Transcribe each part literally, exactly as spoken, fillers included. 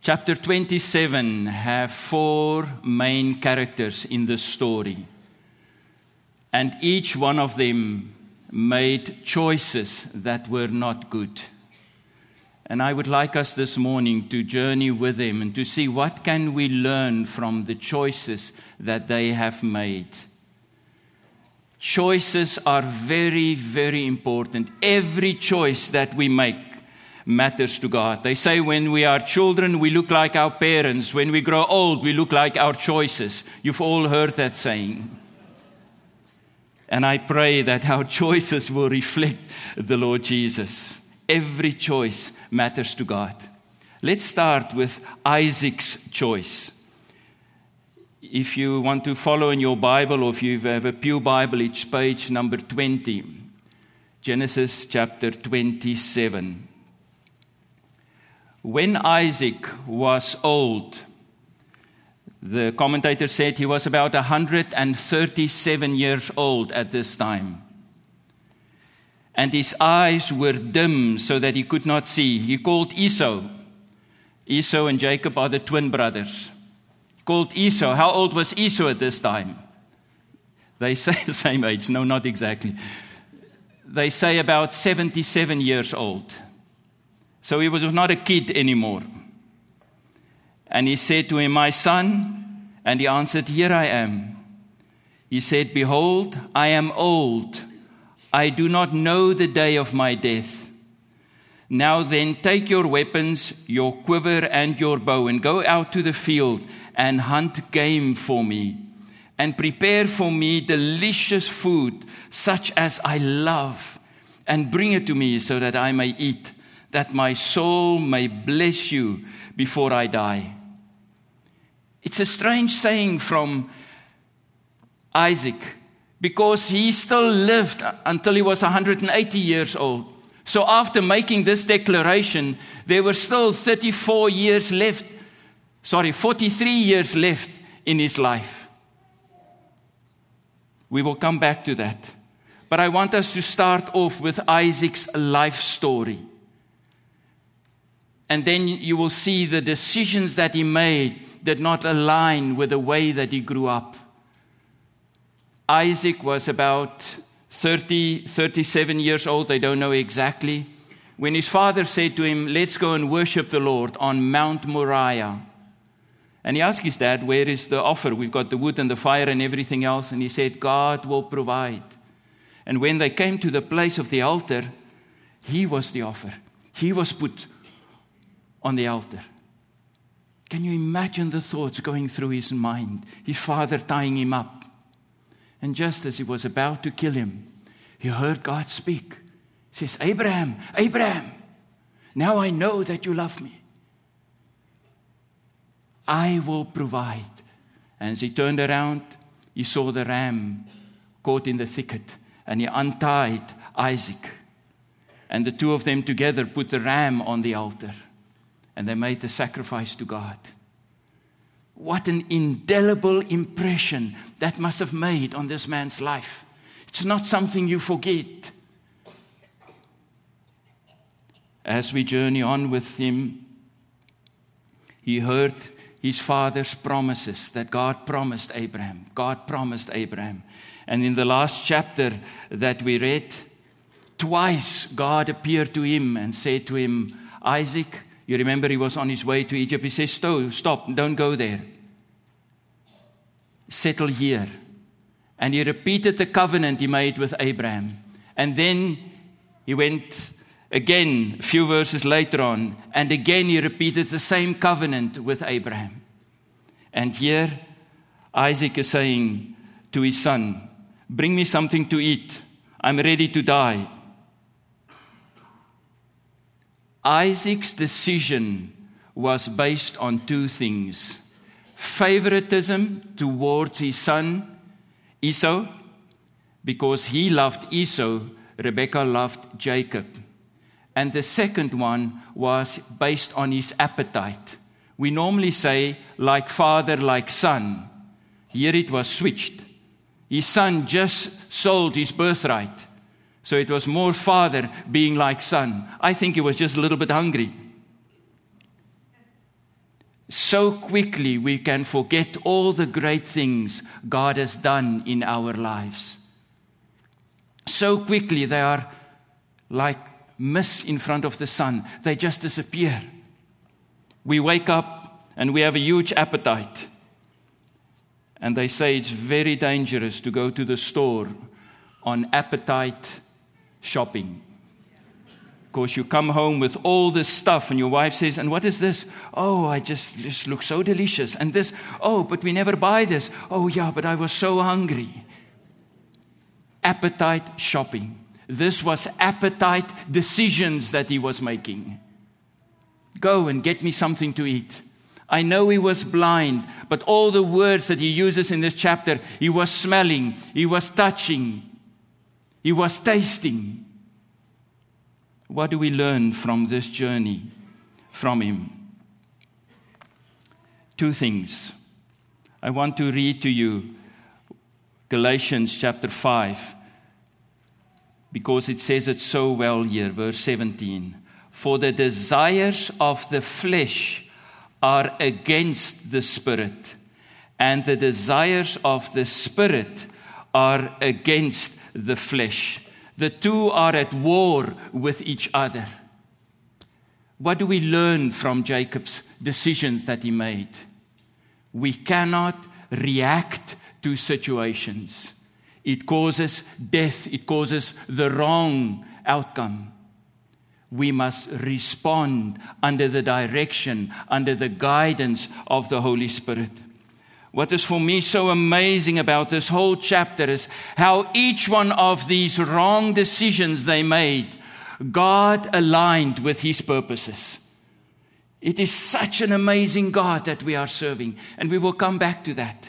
Chapter twenty-seven have four main characters in the story. And each one of them made choices that were not good. And I would like us this morning to journey with them and to see what can we learn from the choices that they have made. Choices are very, very important. Every choice that we make matters to God. They say when we are children, we look like our parents. When we grow old, we look like our choices. You've all heard that saying. And I pray that our choices will reflect the Lord Jesus. Every choice matters to God. Let's start with Isaac's choice. If you want to follow in your Bible, or if you have a Pew Bible, it's page number twenty. Genesis chapter twenty-seven. When Isaac was old, the commentator said he was about one hundred thirty-seven years old at this time. And his eyes were dim so that he could not see. He called Esau. Esau and Jacob are the twin brothers. He called Esau. How old was Esau at this time? They say the same age. No, not exactly. They say about seventy-seven years old. So he was not a kid anymore. And he said to him, "My son," and he answered, "Here I am." He said, "Behold, I am old. I do not know the day of my death. Now then, take your weapons, your quiver and your bow, and go out to the field and hunt game for me, and prepare for me delicious food, such as I love, and bring it to me so that I may eat, that my soul may bless you before I die." It's a strange saying from Isaac, because he still lived until he was one hundred eighty years old. So after making this declaration, there were still thirty-four years left, sorry, forty-three years left in his life. We will come back to that. But I want us to start off with Isaac's life story. And then you will see the decisions that he made did not align with the way that he grew up. Isaac was about thirty, thirty-seven years old. They don't know exactly. When his father said to him, "Let's go and worship the Lord on Mount Moriah." And he asked his dad, "Where is the offer? We've got the wood and the fire and everything else." And he said, "God will provide." And when they came to the place of the altar, he was the offer. He was put on the altar. Can you imagine the thoughts going through his mind? His father tying him up. And just as he was about to kill him, he heard God speak. He says, "Abraham, Abraham, now I know that you love me. I will provide." And as he turned around, he saw the ram caught in the thicket, and he untied Isaac. And the two of them together put the ram on the altar. And they made the sacrifice to God. What an indelible impression that must have made on this man's life. It's not something you forget. As we journey on with him, he heard his father's promises that God promised Abraham. God promised Abraham. And in the last chapter that we read, twice God appeared to him and said to him, "Isaac," you remember he was on his way to Egypt. He says, "Stop, don't go there. Settle here." And he repeated the covenant he made with Abraham. And then he went again, a few verses later on, and again he repeated the same covenant with Abraham. And here Isaac is saying to his son, "Bring me something to eat. I'm ready to die." Isaac's decision was based on two things: favoritism towards his son Esau. Because he loved Esau, Rebekah loved Jacob. And the second one was based on his appetite. We normally say, like father, like son. Here it was switched. His son just sold his birthright. So it was more father being like son. I think he was just a little bit hungry. So quickly we can forget all the great things God has done in our lives. So quickly they are like mist in front of the sun. They just disappear. We wake up and we have a huge appetite. And they say it's very dangerous to go to the store on appetite shopping. Because you come home with all this stuff and your wife says, and what is this? Oh, I just, this looks so delicious. And this, oh, but we never buy this. Oh yeah, but I was so hungry. Appetite shopping. This was appetite decisions that he was making. Go and get me something to eat. I know he was blind, but all the words that he uses in this chapter, he was smelling, he was touching, he was tasting. What do we learn from this journey from him? Two things. I want to read to you Galatians chapter five, because it says it so well here, verse seventeen. For the desires of the flesh are against the Spirit, and the desires of the Spirit are against the flesh. The two are at war with each other. What do we learn from Jacob's decisions that he made? We cannot react to situations. It causes death. It causes the wrong outcome. We must respond under the direction, under the guidance of the Holy Spirit. What is for me so amazing about this whole chapter is how each one of these wrong decisions they made, God aligned with His purposes. It is such an amazing God that we are serving, and we will come back to that.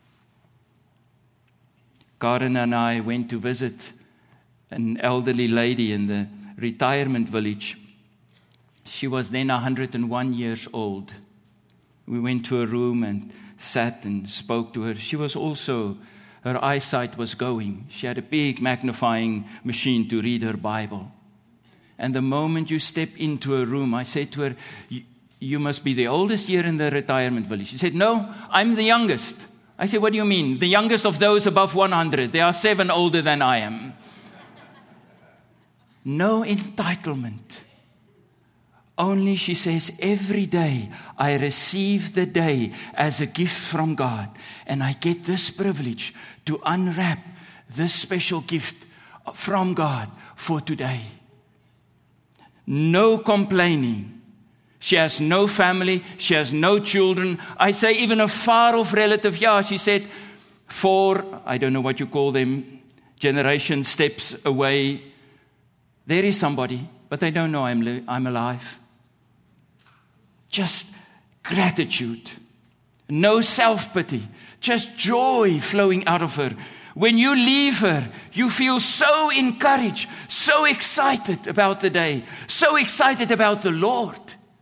Karen and I went to visit an elderly lady in the retirement village. She was then one hundred and one years old. We went to a room and sat and spoke to her. She was also, her eyesight was going. She had a big magnifying machine to read her Bible. And the moment you step into a room, I said to her, you must be the oldest here in the retirement village. She said, no, I'm the youngest. I said, what do you mean? The youngest of those above one hundred. There are seven older than I am. No entitlement. Only, she says, every day I receive the day as a gift from God. And I get this privilege to unwrap this special gift from God for today. No complaining. She has no family. She has no children. I say even a far-off relative. Yeah, she said, four, I don't know what you call them, generation steps away. There is somebody, but they don't know I'm, li- I'm alive. Just gratitude. No self-pity. Just joy flowing out of her. When you leave her, you feel so encouraged, so excited about the day, so excited about the Lord.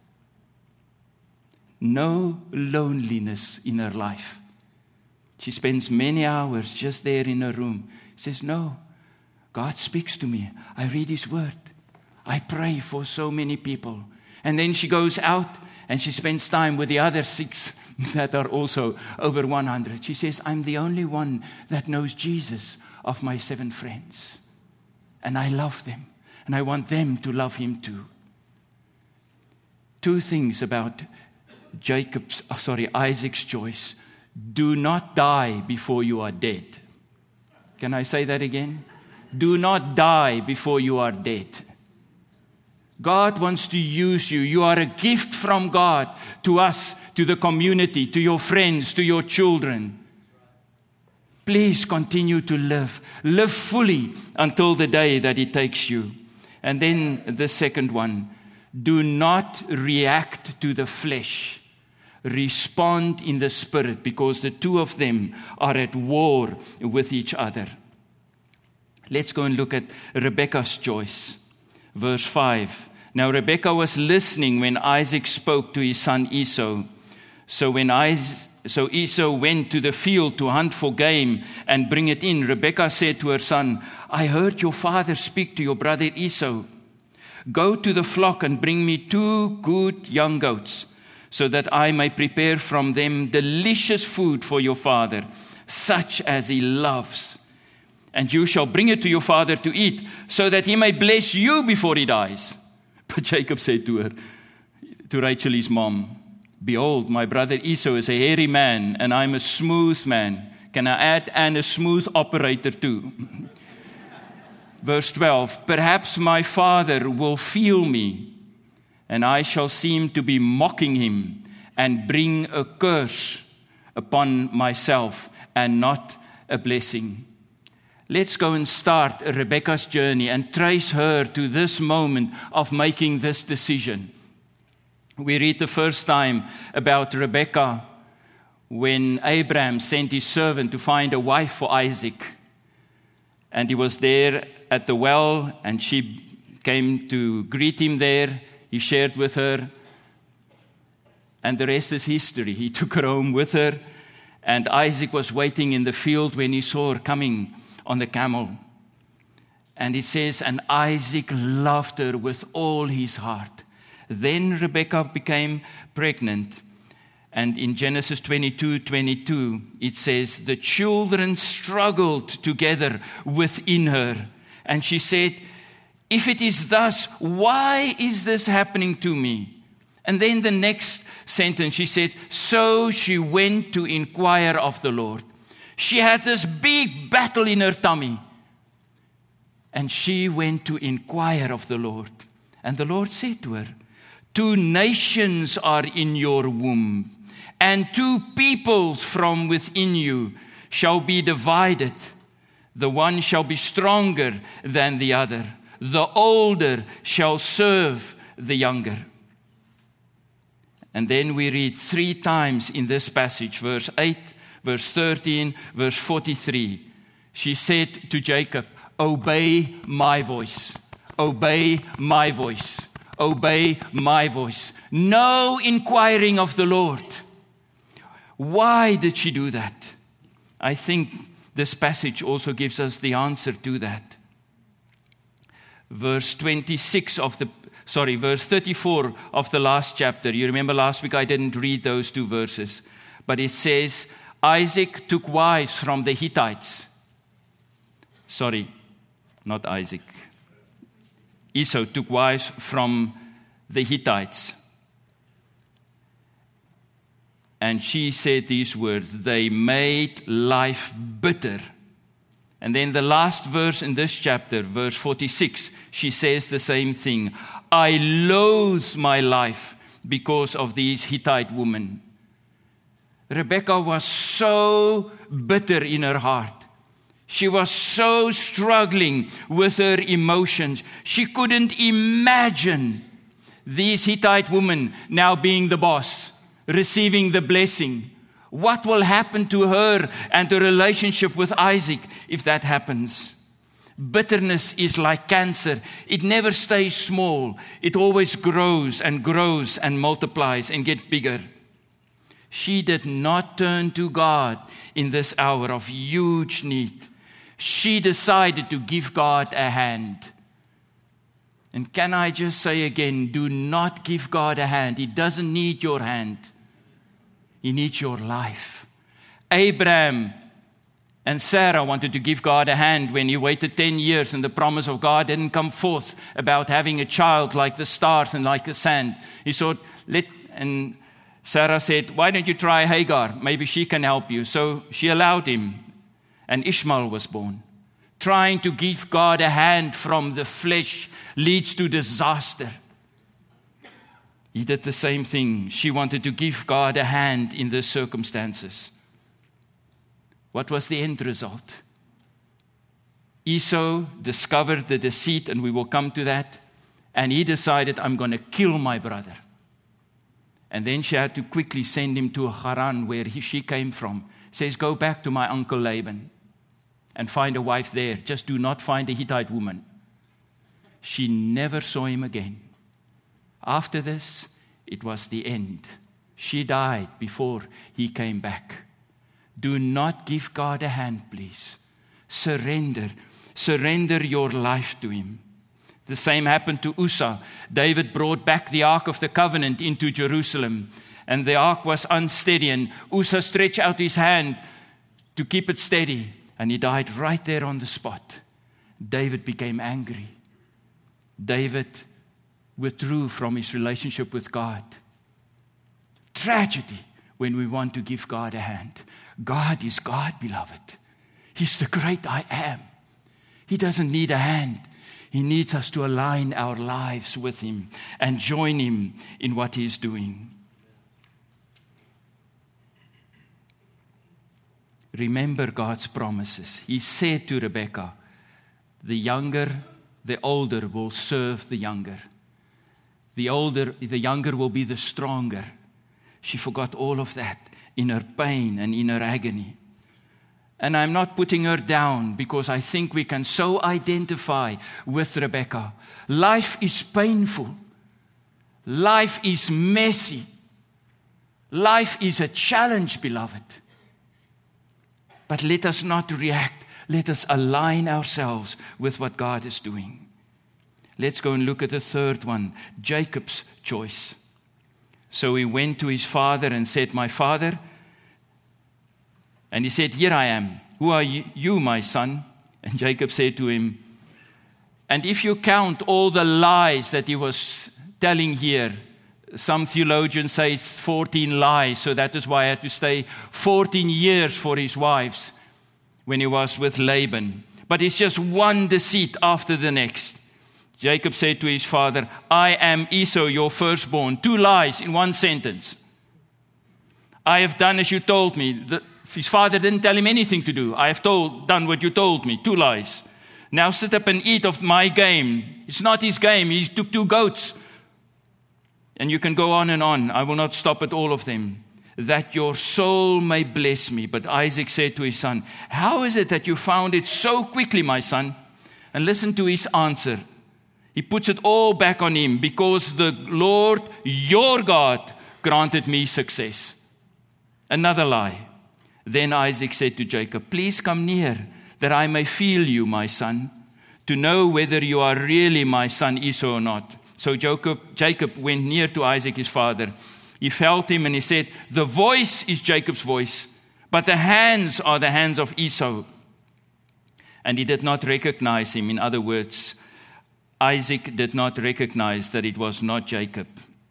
No loneliness in her life. She spends many hours just there in her room. Says, no, God speaks to me. I read His Word. I pray for so many people. And then she goes out and she spends time with the other six that are also over one hundred. She says, I'm the only one that knows Jesus of my seven friends. And I love them. And I want them to love Him too. Two things about Jacob's, oh, sorry, Isaac's choice. Do not die before you are dead. Can I say that again? Do not die before you are dead. God wants to use you. You are a gift from God to us, to the community, to your friends, to your children. Please continue to live. Live fully until the day that He takes you. And then the second one, do not react to the flesh. Respond in the Spirit, because the two of them are at war with each other. Let's go and look at Rebekah's choice. Verse five. Now Rebekah was listening when Isaac spoke to his son Esau. So when Isaac, so Esau went to the field to hunt for game and bring it in. Rebekah said to her son, I heard your father speak to your brother Esau. Go to the flock and bring me two good young goats. so that I may prepare from them delicious food for your father, such as he loves. And you shall bring it to your father to eat, so that he may bless you before he dies." But Jacob said to her, to Rachel, his mom, "Behold, my brother Esau is a hairy man, and I'm a smooth man." Can I add, and a smooth operator too? Verse twelve, "Perhaps my father will feel me, and I shall seem to be mocking him and bring a curse upon myself and not a blessing." Let's go and start Rebekah's journey and trace her to this moment of making this decision. We read the first time about Rebekah when Abraham sent his servant to find a wife for Isaac. And he was there at the well, and she came to greet him there. He shared with her, and the rest is history. He took her home with her, and Isaac was waiting in the field when he saw her coming on the camel. And it says, and Isaac loved her with all his heart. Then Rebekah became pregnant. And in Genesis twenty-two twenty-two, it says, the children struggled together within her. And she said, if it is thus, why is this happening to me? And then the next sentence, she said, so she went to inquire of the Lord. She had this big battle in her tummy. And she went to inquire of the Lord. And the Lord said to her, two nations are in your womb, and two peoples from within you shall be divided. The one shall be stronger than the other. The older shall serve the younger. And then we read three times in this passage, verse eight, verse thirteen, verse forty-three. She said to Jacob, obey my voice. Obey my voice. Obey my voice. No inquiring of the Lord. Why did she do that? I think this passage also gives us the answer to that. Verse twenty-six of the, sorry, verse thirty-four of the last chapter. You remember last week I didn't read those two verses. But it says, Isaac took wives from the Hittites. Sorry, not Isaac. Esau took wives from the Hittites. And she said these words, they made life bitter. And then the last verse in this chapter, verse forty-six, she says the same thing. I loathe my life because of these Hittite women. Rebekah was so bitter in her heart. She was so struggling with her emotions. She couldn't imagine these Hittite women now being the boss, receiving the blessing. What will happen to her and her relationship with Isaac if that happens? Bitterness is like cancer. It never stays small. It always grows and grows and multiplies and gets bigger. She did not turn to God in this hour of huge need. She decided to give God a hand. And can I just say again, do not give God a hand. He doesn't need your hand. He needs your life. Abraham and Sarah wanted to give God a hand when he waited ten years and the promise of God didn't come forth about having a child like the stars and like the sand. He thought, let, and Sarah said, why don't you try Hagar? Maybe she can help you. So she allowed him. And Ishmael was born. Trying to give God a hand from the flesh leads to disaster. He did the same thing. She wanted to give God a hand in these circumstances. What was the end result? Esau discovered the deceit, and we will come to that. And he decided, I'm going to kill my brother. And then she had to quickly send him to Haran, where he, she came from. Says, go back to my uncle Laban and find a wife there. Just do not find a Hittite woman. She never saw him again. After this, it was the end. She died before he came back. Do not give God a hand, please. Surrender. Surrender your life to him. The same happened to Uzzah. David brought back the Ark of the Covenant into Jerusalem. and the ark was unsteady, and Uzzah stretched out his hand to keep it steady, and he died right there on the spot. David became angry. David withdrew from his relationship with God. Tragedy when we want to give God a hand. God is God, beloved. He's the great I am. He doesn't need a hand. He needs us to align our lives with Him and join Him in what He's doing. Remember God's promises. He said to Rebekah, the younger, the older will serve the younger. The older, the younger will be the stronger. She forgot all of that in her pain and in her agony. And I'm not putting her down because I think we can so identify with Rebekah. Life is painful. Life is messy. Life is a challenge, beloved. But let us not react. Let us align ourselves with what God is doing. Let's go and look at the third one, Jacob's choice. So he went to his father and said, my father, and he said, here I am. Who are you, you, my son? And Jacob said to him, and if you count all the lies that he was telling here, some theologians say it's fourteen lies, so that is why I had to stay fourteen years for his wives when he was with Laban. But it's just one deceit after the next. Jacob said to his father, I am Esau, your firstborn. Two lies in one sentence. I have done as you told me. The, his father didn't tell him anything to do. I have told, done what you told me. Two lies. Now sit up and eat of my game. It's not his game. He took two goats. And you can go on and on. I will not stop at all of them. That your soul may bless me. But Isaac said to his son, how is it that you found it so quickly, my son? And listen to his answer. He puts it all back on him. Because the Lord, your God, granted me success. Another lie. Then Isaac said to Jacob, please come near, that I may feel you, my son, to know whether you are really my son Esau or not. So Jacob, Jacob went near to Isaac, his father. He felt him and he said, the voice is Jacob's voice, but the hands are the hands of Esau. And he did not recognize him. In other words, Isaac did not recognize that it was not Jacob,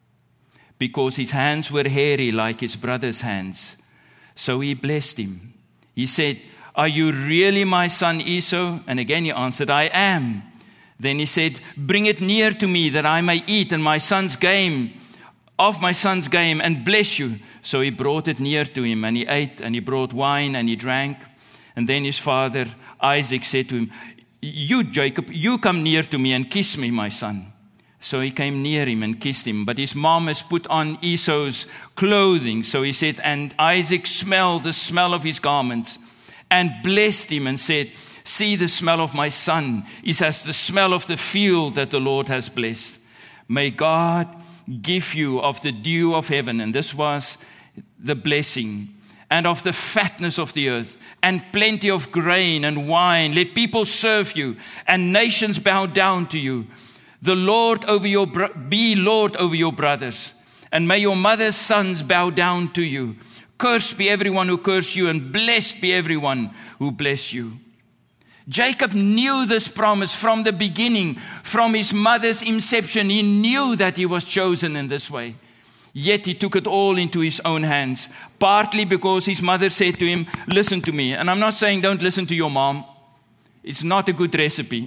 because his hands were hairy like his brother's hands. So he blessed him. He said, are you really my son Esau? And again he answered, I am. Then he said, bring it near to me that I may eat and my son's game, of my son's game, and bless you. So he brought it near to him, and he ate, and he brought wine, and he drank. And then his father Isaac said to him, you, Jacob, you come near to me and kiss me, my son. So he came near him and kissed him. But his mom has put on Esau's clothing. So he said, and Isaac smelled the smell of his garments and blessed him and said, see, the smell of my son is as the smell of the field that the Lord has blessed. May God give you of the dew of heaven. And this was the blessing. And of the fatness of the earth, and plenty of grain and wine. Let people serve you, and nations bow down to you. The Lord over your bro- be Lord over your brothers, and may your mother's sons bow down to you. Cursed be everyone who curse you, and blessed be everyone who bless you. Jacob knew this promise from the beginning, from his mother's inception. He knew that he was chosen in this way. Yet he took it all into his own hands, partly because his mother said to him, listen to me. And I'm not saying don't listen to your mom. It's not a good recipe.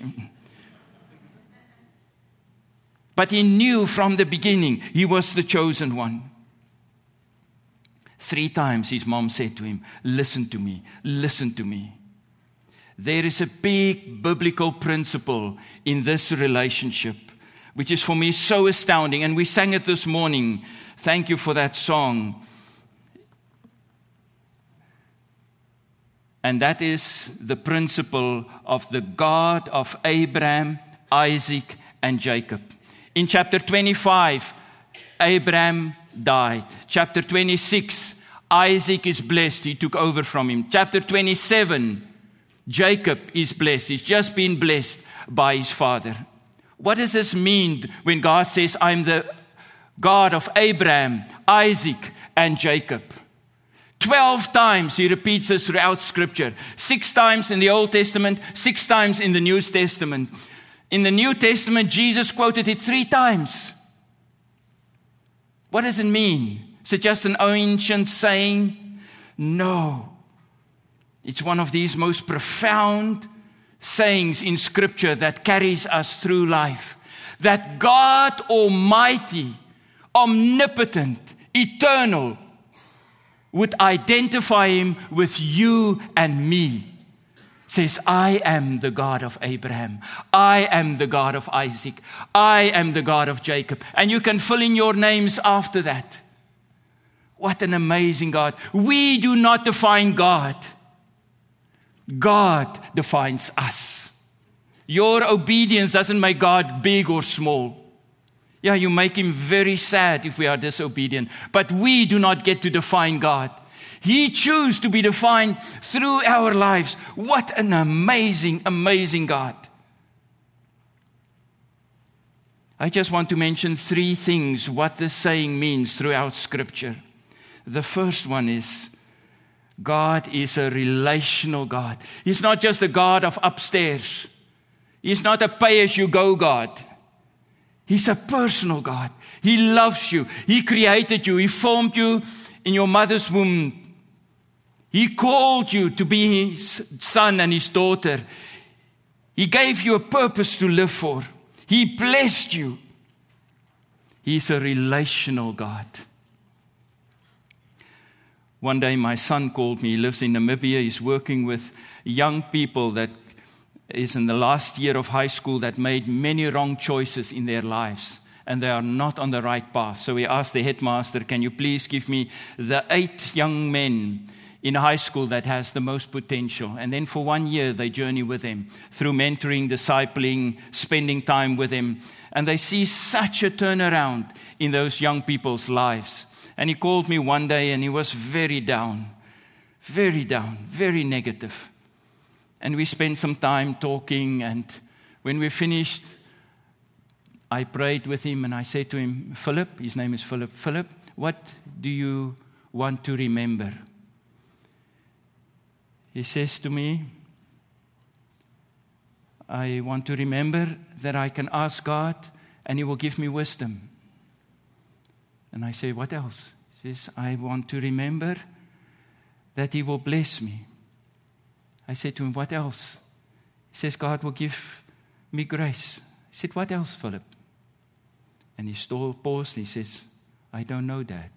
But he knew from the beginning he was the chosen one. Three times his mom said to him, listen to me, listen to me. There is a big biblical principle in this relationship, which is for me so astounding. And we sang it this morning. Thank you for that song. And that is the principle of the God of Abraham, Isaac, and Jacob. In chapter twenty-five, Abraham died. Chapter twenty-six, Isaac is blessed. He took over from him. Chapter twenty-seven, Jacob is blessed. He's just been blessed by his father. What does this mean when God says, I'm the God of Abraham, Isaac, and Jacob. Twelve times he repeats this throughout Scripture. Six times in the Old Testament, six times in the New Testament. In the New Testament, Jesus quoted it three times. What does it mean? Is it just an ancient saying? No. It's one of these most profound sayings in Scripture that carries us through life. That God Almighty, omnipotent, eternal, would identify him with you and me. Says, I am the God of Abraham. I am the God of Isaac. I am the God of Jacob. And you can fill in your names after that. What an amazing God. We do not define God. God defines us. Your obedience doesn't make God big or small. Yeah, you make him very sad if we are disobedient. But we do not get to define God. He chose to be defined through our lives. What an amazing, amazing God. I just want to mention three things what this saying means throughout Scripture. The first one is, God is a relational God. He's not just a God of upstairs. He's not a pay-as-you-go God. He's a personal God. He loves you. He created you. He formed you in your mother's womb. He called you to be his son and his daughter. He gave you a purpose to live for. He blessed you. He's a relational God. One day my son called me. He lives in Namibia. He's working with young people that is in the last year of high school that made many wrong choices in their lives. And they are not on the right path. So he asked the headmaster, can you please give me the eight young men in high school that has the most potential? And then for one year, they journey with him through mentoring, discipling, spending time with him. And they see such a turnaround in those young people's lives. And he called me one day and he was very down, very down, very negative. And we spent some time talking. And when we finished, I prayed with him and I said to him, Philip, his name is Philip, Philip, what do you want to remember? He says to me, I want to remember that I can ask God and he will give me wisdom. And I say, what else? He says, I want to remember that he will bless me. I said to him, what else? He says, God will give me grace. I said, what else, Philip? And he still paused and he says, I don't know, Dad.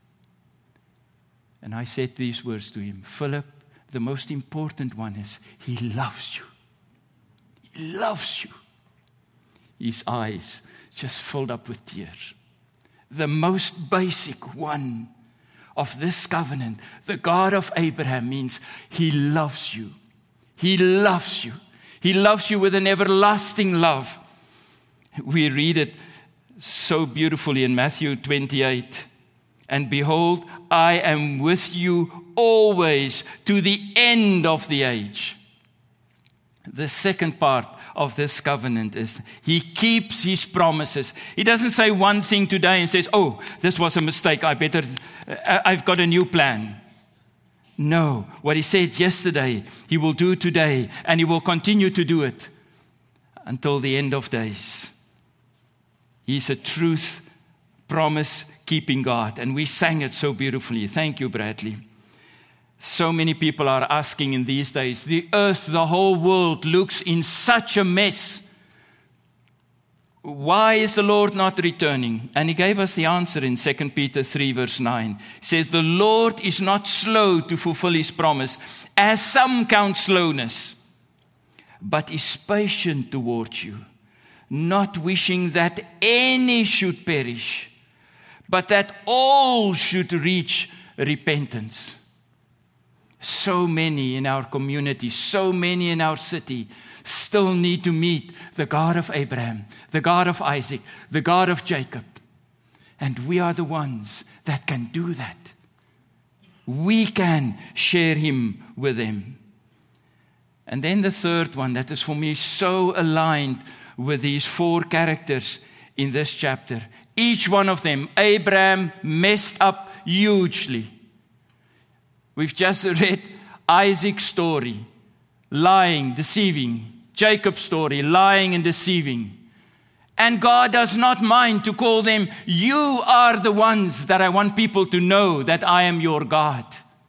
And I said these words to him, Philip, the most important one is he loves you. He loves you. His eyes just filled up with tears. The most basic one of this covenant, the God of Abraham, means he loves you. He loves you. He loves you with an everlasting love. We read it so beautifully in Matthew twenty-eight. And behold, I am with you always to the end of the age. The second part of this covenant is he keeps his promises. He doesn't say one thing today and says, oh, this was a mistake. I better, I've got a new plan. No, what he said yesterday, he will do today, and he will continue to do it until the end of days. He's a truth, promise, keeping God. And we sang it so beautifully. Thank you, Bradley. So many people are asking in these days, the earth, the whole world looks in such a mess. Why is the Lord not returning? And he gave us the answer in Second Peter three verse nine. He says, the Lord is not slow to fulfill his promise, as some count slowness, but is patient towards you, not wishing that any should perish, but that all should reach repentance. So many in our community, so many in our city still need to meet the God of Abraham, the God of Isaac, the God of Jacob. And we are the ones that can do that. We can share him with them. And then the third one that is for me so aligned with these four characters in this chapter. Each one of them, Abraham messed up hugely. We've just read Isaac's story, lying, deceiving. Jacob's story, lying and deceiving. And God does not mind to call them, you are the ones that I want people to know that I am your God.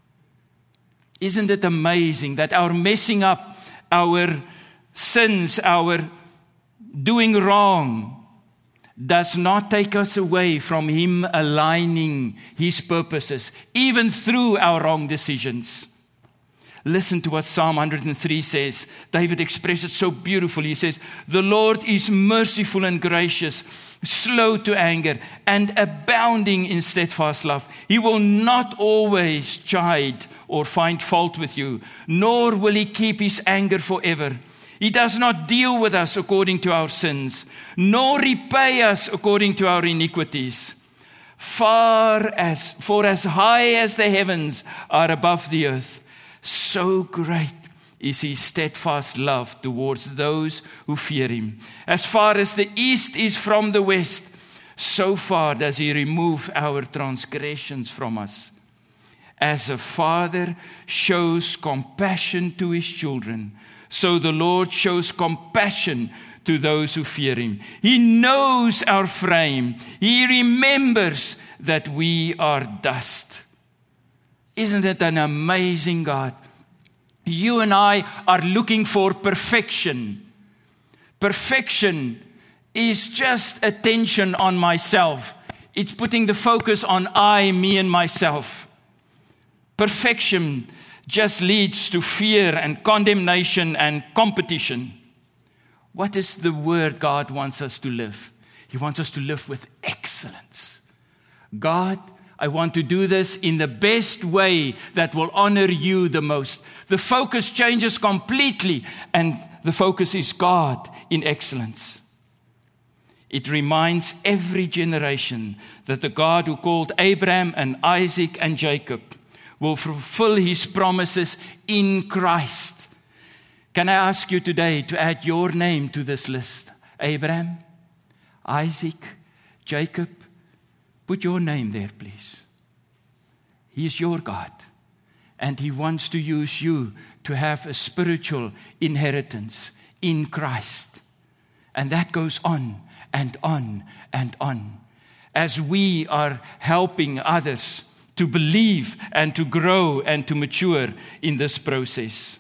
Isn't it amazing that our messing up, our sins, our doing wrong does not take us away from Him aligning His purposes, even through our wrong decisions. Listen to what Psalm one hundred three says. David expressed it so beautifully. He says, the Lord is merciful and gracious, slow to anger, and abounding in steadfast love. He will not always chide or find fault with you, nor will He keep His anger forever. He does not deal with us according to our sins, nor repay us according to our iniquities. Far as, for as high as the heavens are above the earth, so great is His steadfast love towards those who fear Him. As far as the east is from the west, so far does He remove our transgressions from us. As a father shows compassion to his children, so the Lord shows compassion to those who fear Him. He knows our frame. He remembers that we are dust. Isn't it an amazing God? You and I are looking for perfection. Perfection is just attention on myself. It's putting the focus on I, me, and myself. Perfection just leads to fear and condemnation and competition. What is the word God wants us to live? He wants us to live with excellence. God, I want to do this in the best way that will honor you the most. The focus changes completely, and the focus is God in excellence. It reminds every generation that the God who called Abraham and Isaac and Jacob will fulfill His promises in Christ. Can I ask you today to add your name to this list? Abraham, Isaac, Jacob. Put your name there, please. He is your God, and He wants to use you to have a spiritual inheritance in Christ. And that goes on and on and on as we are helping others to believe and to grow and to mature in this process.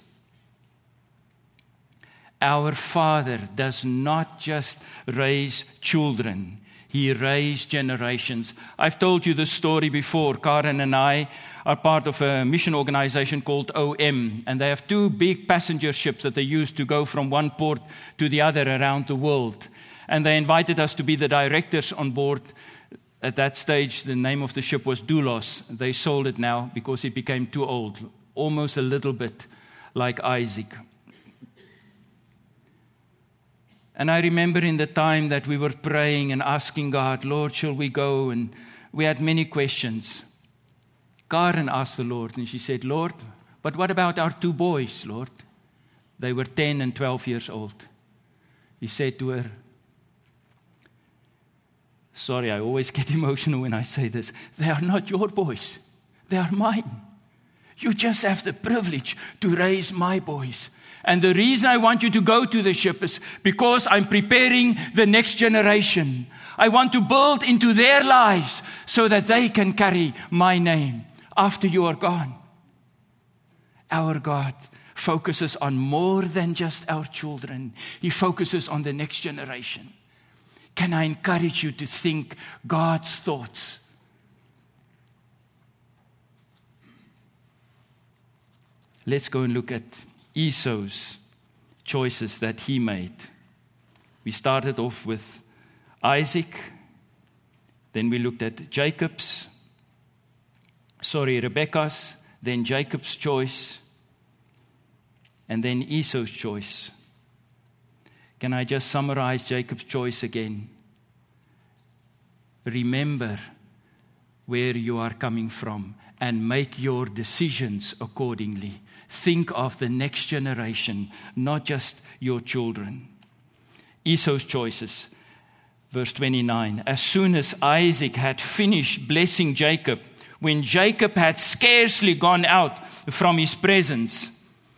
Our Father does not just raise children. He raised generations. I've told you this story before. Karen and I are part of a mission organization called O M, and they have two big passenger ships that they use to go from one port to the other around the world. And they invited us to be the directors on board. At that stage, the name of the ship was Doulos. They sold it now because it became too old, almost a little bit like Isaac. And I remember in the time that we were praying and asking God, Lord, shall we go? And we had many questions. Karen asked the Lord, and she said, Lord, but what about our two boys, Lord? They were ten and twelve years old. He said to her, sorry, I always get emotional when I say this. They are not your boys. They are mine. You just have the privilege to raise my boys. And the reason I want you to go to the ship is because I'm preparing the next generation. I want to build into their lives so that they can carry my name after you are gone. Our God focuses on more than just our children. He focuses on the next generation. Can I encourage you to think God's thoughts? Let's go and look at Esau's choices that he made. We started off with Isaac. Then we looked at Jacob's, sorry, Rebekah's, then Jacob's choice, and then Esau's choice. Can I just summarize Jacob's choice again? Remember where you are coming from and make your decisions accordingly. Think of the next generation, not just your children. Esau's choices, verse twenty-nine. As soon as Isaac had finished blessing Jacob when Jacob had scarcely gone out from his presence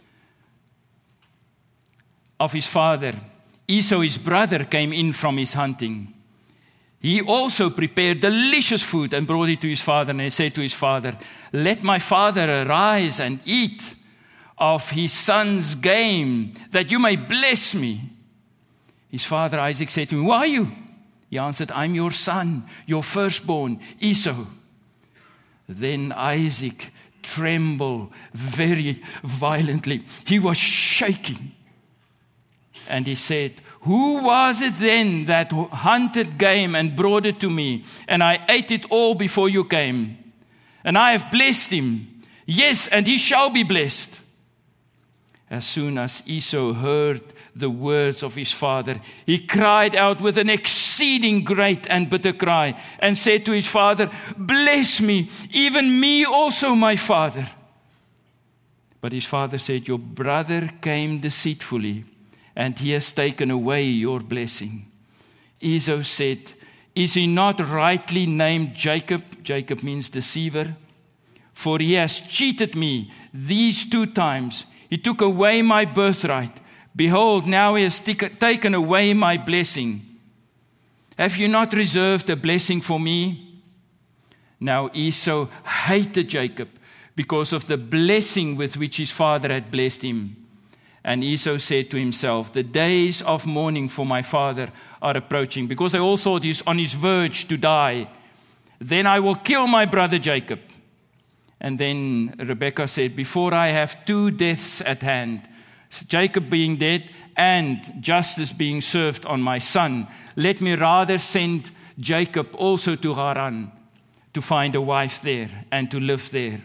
of his father, Esau, his brother, came in from his hunting. He also prepared delicious food and brought it to his father, and he said to his father, "Let my father arise and eat of his son's game, that you may bless me." His father Isaac said to him, "Who are you?" He answered, "I'm your son, your firstborn, Esau." Then Isaac trembled very violently. He was shaking. And he said, "Who was it then that hunted game and brought it to me? And I ate it all before you came. And I have blessed him. Yes, and he shall be blessed." As soon as Esau heard the words of his father, he cried out with an exceeding great and bitter cry, and said to his father, "Bless me, even me also, my father." But his father said, "Your brother came deceitfully, and he has taken away your blessing." Esau said, "Is he not rightly named Jacob?" Jacob means deceiver. "For he has cheated me these two times. He took away my birthright. Behold, now he has taken away my blessing. Have you not reserved a blessing for me?" Now Esau hated Jacob because of the blessing with which his father had blessed him. And Esau said to himself, "The days of mourning for my father are approaching," because they all thought he's on his verge to die. "Then I will kill my brother Jacob." And then Rebekah said, "Before I have two deaths at hand, Jacob being dead and justice being served on my son, let me rather send Jacob also to Haran to find a wife there and to live there."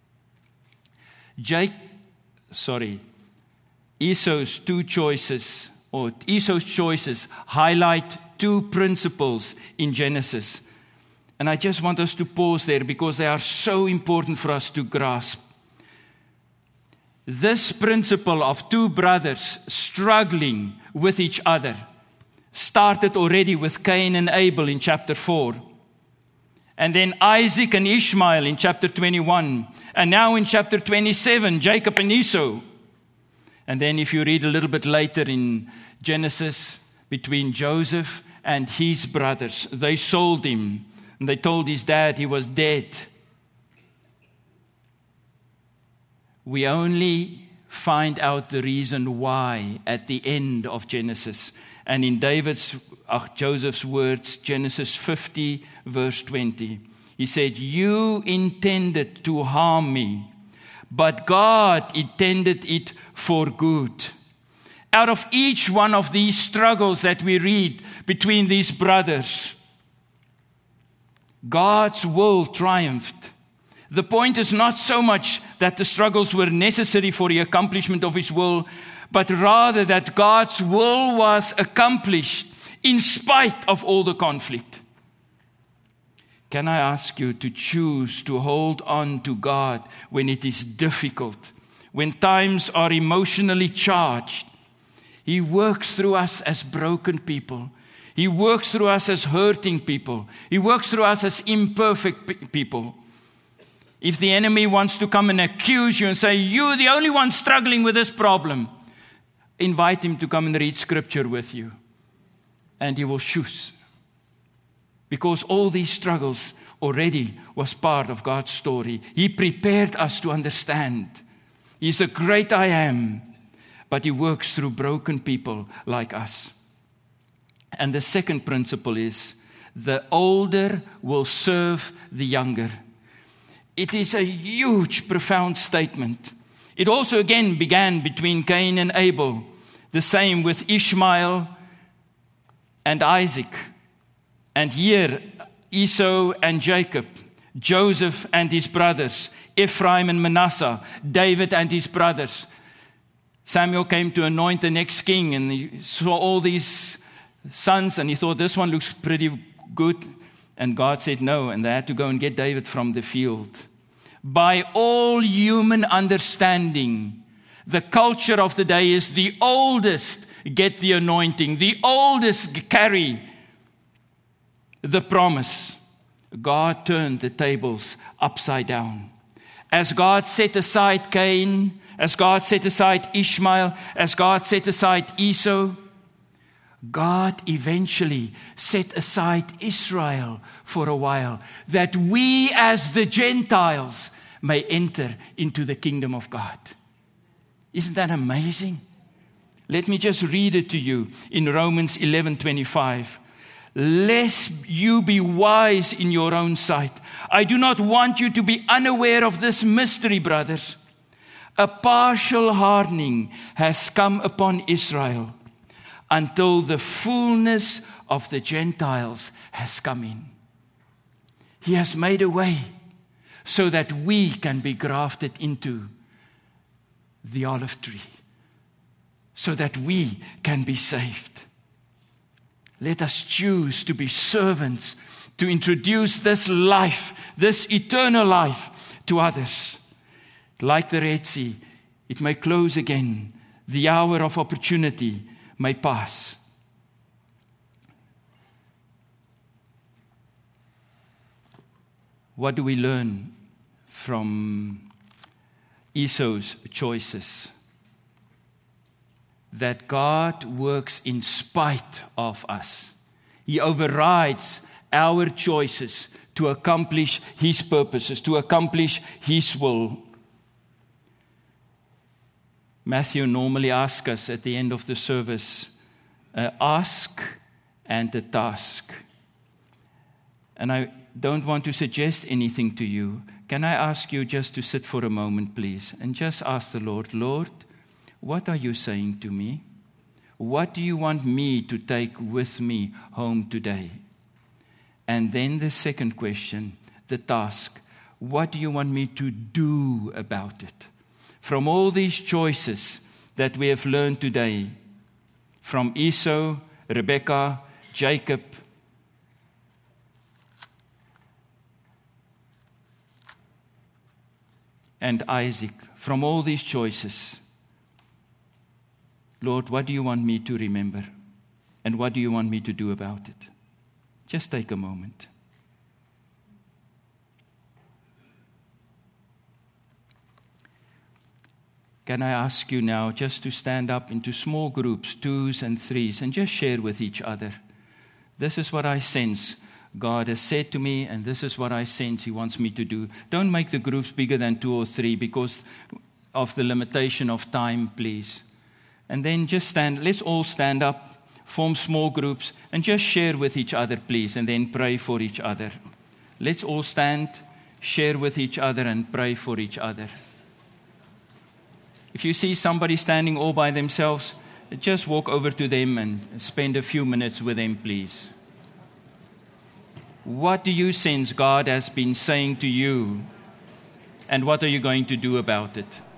Jake, sorry, Esau's two choices, or Esau's choices, highlight two principles in Genesis. And I just want us to pause there because they are so important for us to grasp. This principle of two brothers struggling with each other started already with Cain and Abel in chapter four. And then Isaac and Ishmael in chapter twenty-one. And now in chapter twenty-seven, Jacob and Esau. And then if you read a little bit later in Genesis, between Joseph and his brothers, they sold him. And they told his dad he was dead. We only find out the reason why at the end of Genesis. And in David's, uh, Joseph's words, Genesis fifty, verse twenty. He said, "You intended to harm me, but God intended it for good." Out of each one of these struggles that we read between these brothers, God's will triumphed. The point is not so much that the struggles were necessary for the accomplishment of His will, but rather that God's will was accomplished in spite of all the conflict. Can I ask you to choose to hold on to God when it is difficult, when times are emotionally charged? He works through us as broken people. He works through us as hurting people. He works through us as imperfect people. If the enemy wants to come and accuse you and say, "You're the only one struggling with this problem," invite him to come and read scripture with you. And he will choose. Because all these struggles already was part of God's story. He prepared us to understand. He's a great I am, but He works through broken people like us. And the second principle is, the older will serve the younger. It is a huge, profound statement. It also again began between Cain and Abel. The same with Ishmael and Isaac. And here, Esau and Jacob, Joseph and his brothers, Ephraim and Manasseh, David and his brothers. Samuel came to anoint the next king, and he saw all these sons, and he thought, this one looks pretty good. And God said no, and they had to go and get David from the field. By all human understanding, the culture of the day is the oldest get the anointing, the oldest carry the promise. God turned the tables upside down. As God set aside Cain, as God set aside Ishmael, as God set aside Esau, God eventually set aside Israel for a while, that we as the Gentiles may enter into the kingdom of God. Isn't that amazing? Let me just read it to you in Romans eleven twenty-five. Lest you be wise in your own sight. I do not want you to be unaware of this mystery, brothers. A partial hardening has come upon Israel until the fullness of the Gentiles has come in. He has made a way so that we can be grafted into the olive tree, so that we can be saved. Let us choose to be servants, to introduce this life, this eternal life to others. Like the Red Sea, it may close again. The hour of opportunity may pass. What do we learn from Esau's choices? That God works in spite of us. He overrides our choices to accomplish His purposes, to accomplish His will. Matthew normally asks us at the end of the service, uh, ask and a task. And I don't want to suggest anything to you. Can I ask you just to sit for a moment, please, and just ask the Lord, Lord, what are you saying to me? What do you want me to take with me home today? And then the second question, the task. What do you want me to do about it? From all these choices that we have learned today, from Esau, Rebekah, Jacob, and Isaac, from all these choices, Lord, what do you want me to remember? And what do you want me to do about it? Just take a moment. Can I ask you now just to stand up into small groups, twos and threes, and just share with each other. This is what I sense God has said to me, and this is what I sense He wants me to do. Don't make the groups bigger than two or three because of the limitation of time, please. And then just stand, let's all stand up, form small groups, and just share with each other, please, and then pray for each other. Let's all stand, share with each other, and pray for each other. If you see somebody standing all by themselves, just walk over to them and spend a few minutes with them, please. What do you sense God has been saying to you? And what are you going to do about it?